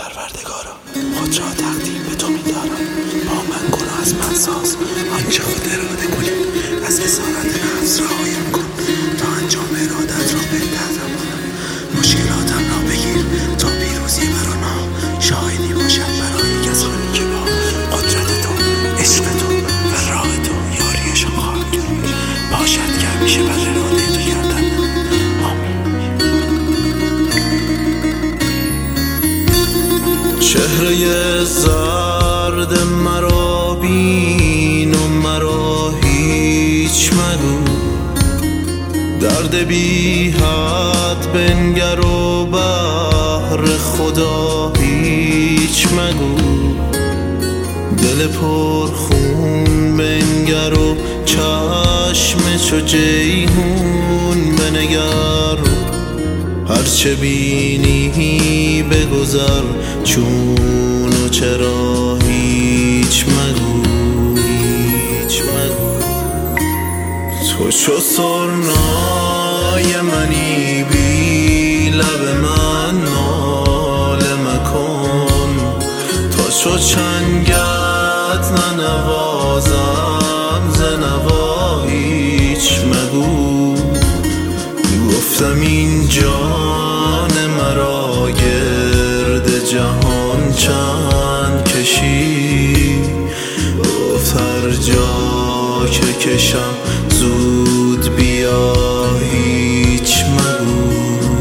پروردگارا خود را تقدیم به تو می‌دارم. با من گناه از من ساز، آنچه خود اراده کنی. از اسارت نفس رهایم کن تا انجام ارادت را بهتر کنم. مشکلاتم را بگیر تا پیروزی بر آنها شاهدی باشد برای کسانی که با قدرت تو، عشق تو و راه تو یاریشان خواهد کرد. باشد که همیشه بر اراده تو گردن. چهره زرد مرا بین و مرا هیچ مگو. درد بی حد بنگر و بهر خدا هیچ مگو. دل پر خون بنگر و چشم چو جیحون بنگر. هرچه بینی بگذر چون و چرا هیچ مگو. تو چو سرنای منی بی لب من ناله مکن. تا چو چنگت ننوازم ز نوا هیچ مگو. گفتم این جان مرا گرد جهان چند کشی. گفت هر جا که کشم زود بیا هیچ مگو.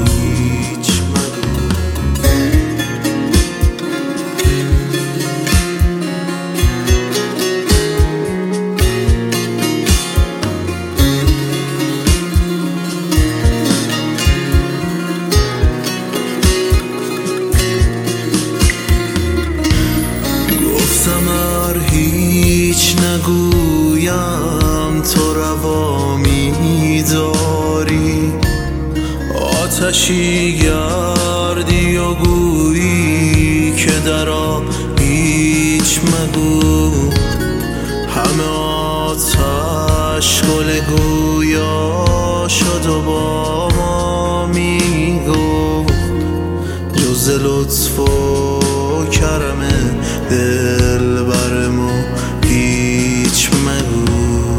هیچ نگویم تو روا می‌داری. آتشی گردی و گویی که درآ هیچ مگو. همه آتش گل گویا شد و با ما میگفت جز لطف و کرم دل بر ما هیچ مگو.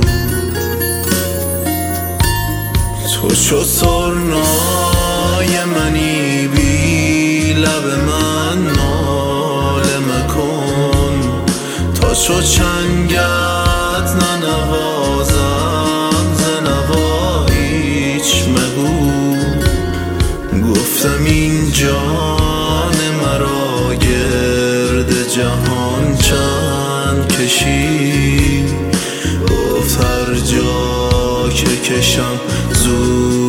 تو چو سرنای منی بی لب من ناله مکن. تا چو چنگت ننوازم ز نوا هیچ مگو. گفتم این جان مرا گرد جهان چند کشی. گفت هر جا که کشم زود